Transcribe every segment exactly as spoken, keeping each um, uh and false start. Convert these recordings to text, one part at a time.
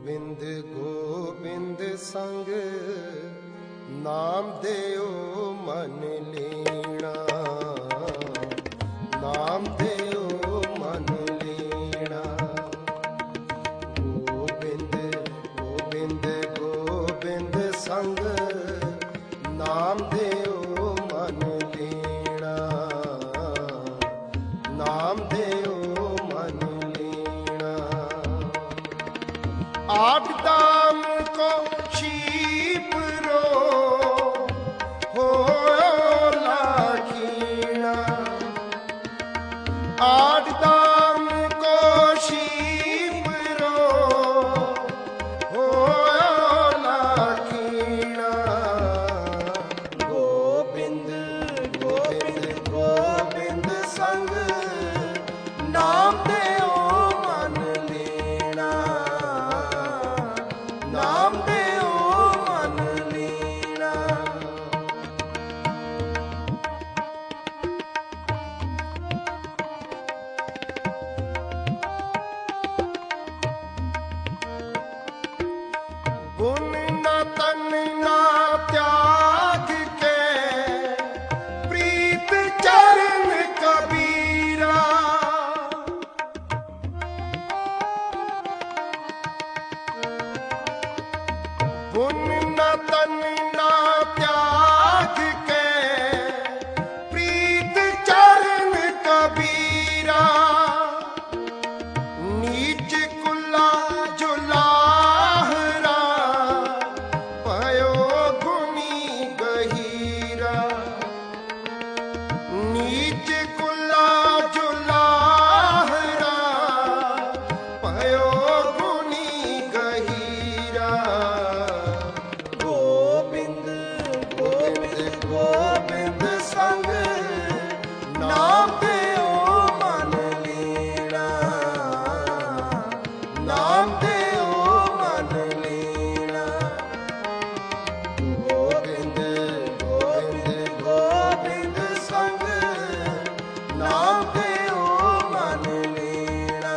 ਗੋਬਿੰਦ ਗੋਬਿੰਦ ਸੰਗ ਨਾਮ ਦਿਓ ਮਨ ਲੀਣਾ, ਨਾਮ ਦਿਓ ਮਨ ਲੀਣਾ। ਗੋਬਿੰਦ ਗੋਬਿੰਦ ਗੋਬਿੰਦ ਸੰਗ ਨਾਮ ਦਿਓ ਮਨ ਲੀਣਾ, ਨਾਮ ਦਿਓ ਮਨ ਲੀਣਾ। आठ दाम को शीप रो हो लाखीना, आठ दाम को शीप रो हो लाखीना। गोबिंद गोबिंद गोबिंद संग नाम देओ मन लीना, नाम देओ मन लीना। गुण न तन न त्याग के प्रीत चरण कबीरा, गुण न तन न त्याग के प्रीत चरण कबीरा। नीच कुला जुलाहरा भयो गुनी गहीरा, नीच कुला जुलाहरा भयो गुनी गहीरा। गोबिंद गोबिंद गोबिंद संग नाम देओ मन लीना, नाम देओ मन लीना। गोबिंद गोबिंद गोबिंद संग नाम देओ मन लीना,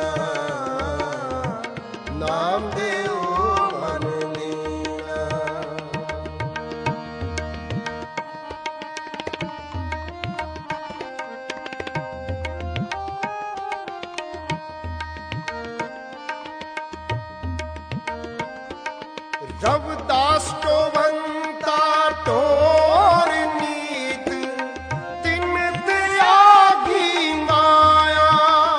नाम देओ मन लीना। रविदास टोवंता टोर नीत तिन त्यागी माया।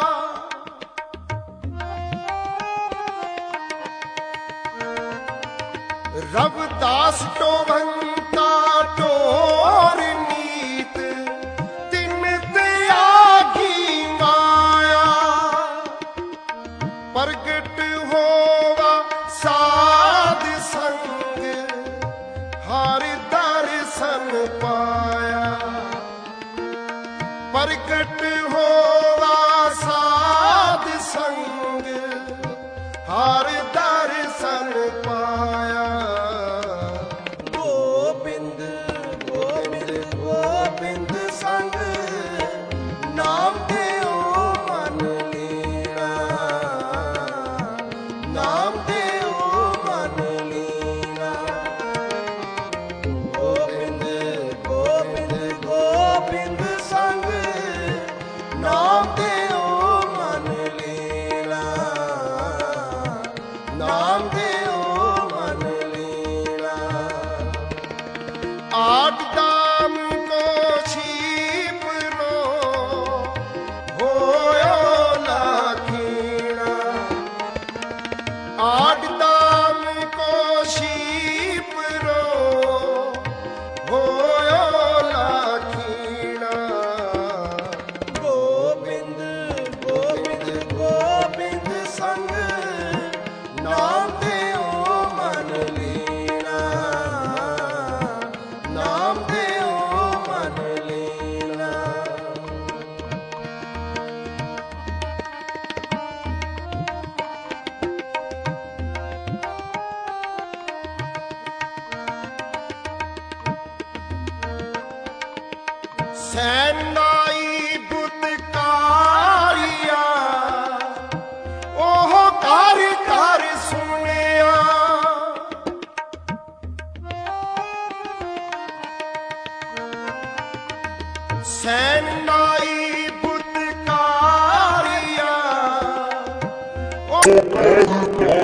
रविदास टोवंता टोर नीत तिन त्यागी माया। प्रगट होवा साध संग हर दर्शन पाया। प्रगट होवा साध संग हर दर्शन पाया। गोबिंद गोबिंद गोबिंद संग नाम देओ मन लीना, नाम देओ मन लीना। गोबिंद गोबिंद गोबिंद संग नाम देओ मन लीना, नाम देओ मन लीना। आठ दाम को शीप रो होयो लाखीना, आठ दाम को शीप रो होयो लाखीना। गोबिंद गोबिंद गोबिंद संग नाम देओ मन लीना, नाम देओ मन लीना। सैनाई बुतकारिया ओह कर कर सुनिया।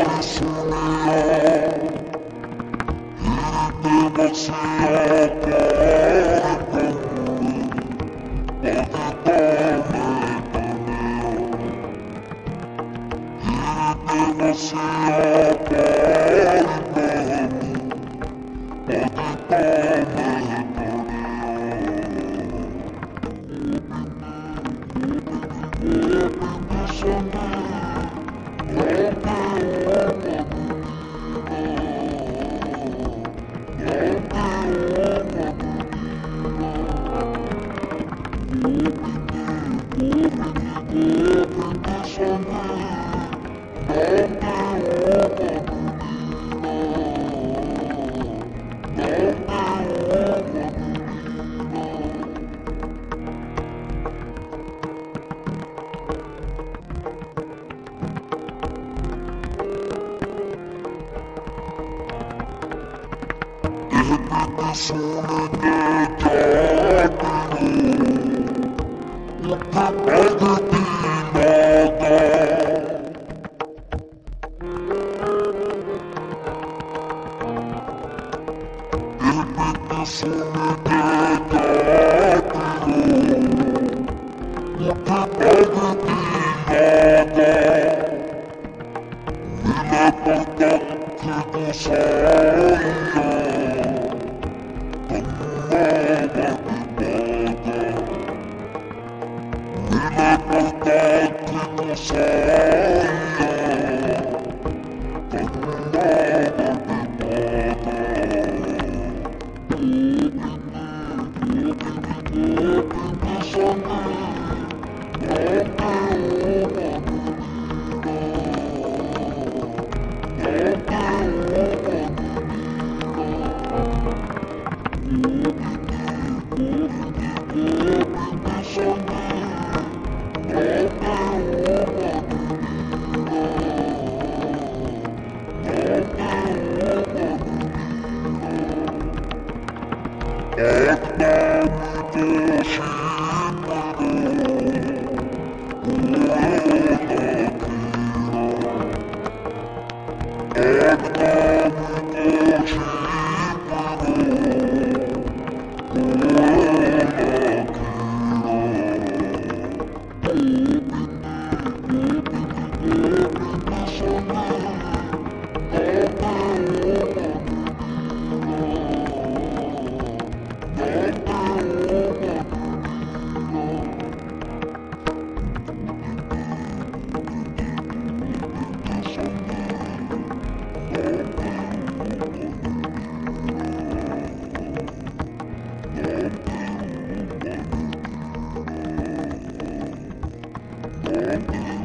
Thank you.